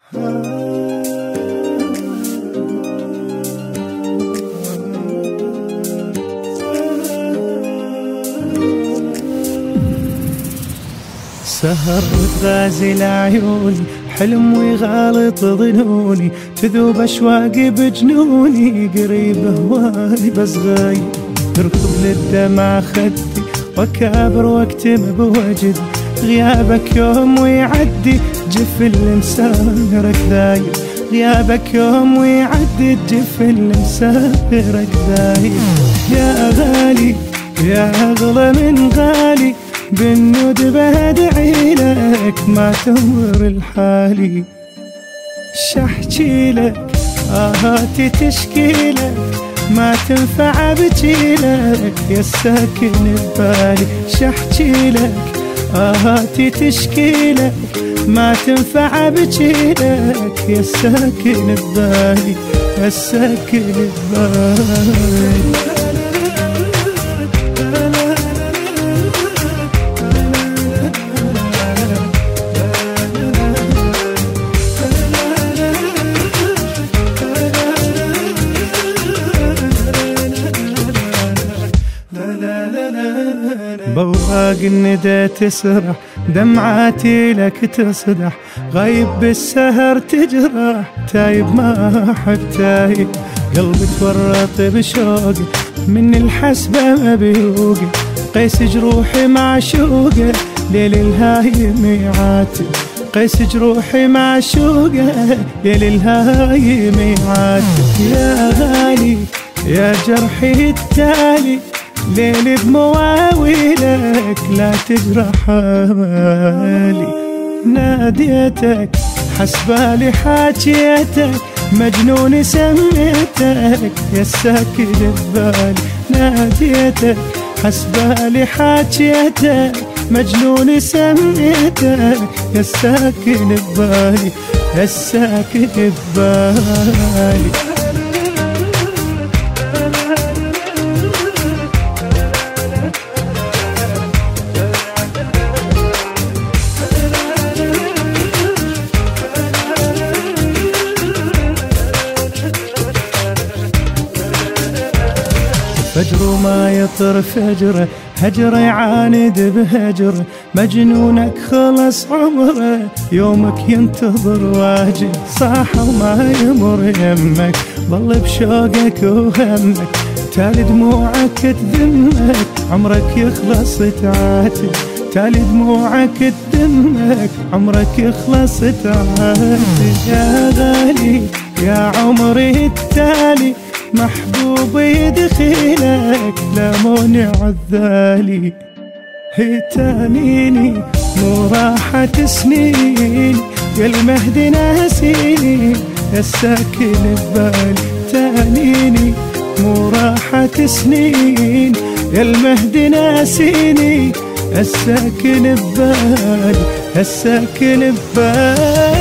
سهر وتغازي لعيوني، حلم ويغالط ظنوني، تذوب أشواقي بجنوني، قريب هواي بس غايب، تركض للدمع خدي وأكابر واكتم بوجدي، غيابك يوم ويعدي جف المسافرك ذايب، غيابك يوم ويعدي جف المسافرك ذايب. يا غالي يا أغلى من غالي، بالنود بدعي لك ما تمر الحالي، شحكي لك آهاتي تشكي لك، ما تنفع ابكي لك يا الساكن ببالي، شحكي لك آهاتي تشكي لك، ما تنفع ابكي لك يا الساكن ببالي، يا الساكن ببالي. بوراق الندى تسرح، دمعاتي لك تصدح، غايب بالسهر تجرح، تايب ما أحب تايب، قلبي تورط بشوقي، من الحسبة ما بيوقي، قيس جروحي معشوقه، ليل الهايم يعاتب، قيس جروحي معشوقه، ليل الهايم يعاتب. يا غالي يا جرحي التالي، ليل بمواويلك لا تجرح بالي، ناديتك حسبالي حاجيتك، مجنون سميتك يا الساكن ببالي، ناديتك حسبالي حاجيتك، مجنون سميتك يا الساكن ببالي، يا الساكن ببالي. فجر ما يطر فجره، هجر يعاند بهجره، مجنونك خلص عمره، يومك ينتظر واجب، صاح وما يمر يمك، ظل بشوقك وهمك، تالي دموعك تذمك، عمرك يخلص تعاتب، تالي دموعك تذمك، عمرك يخلص تعاتب. يا غالي يا عمري التالي، محبوبي دخيلك لا مانع الذالي، هي تانيني مو راحة سنين، يا المهد ناسيني يا الساكن ببالي، تانيني مو راحة سنين، يا المهد ناسيني الساكن ببالي، الساكن ببالي.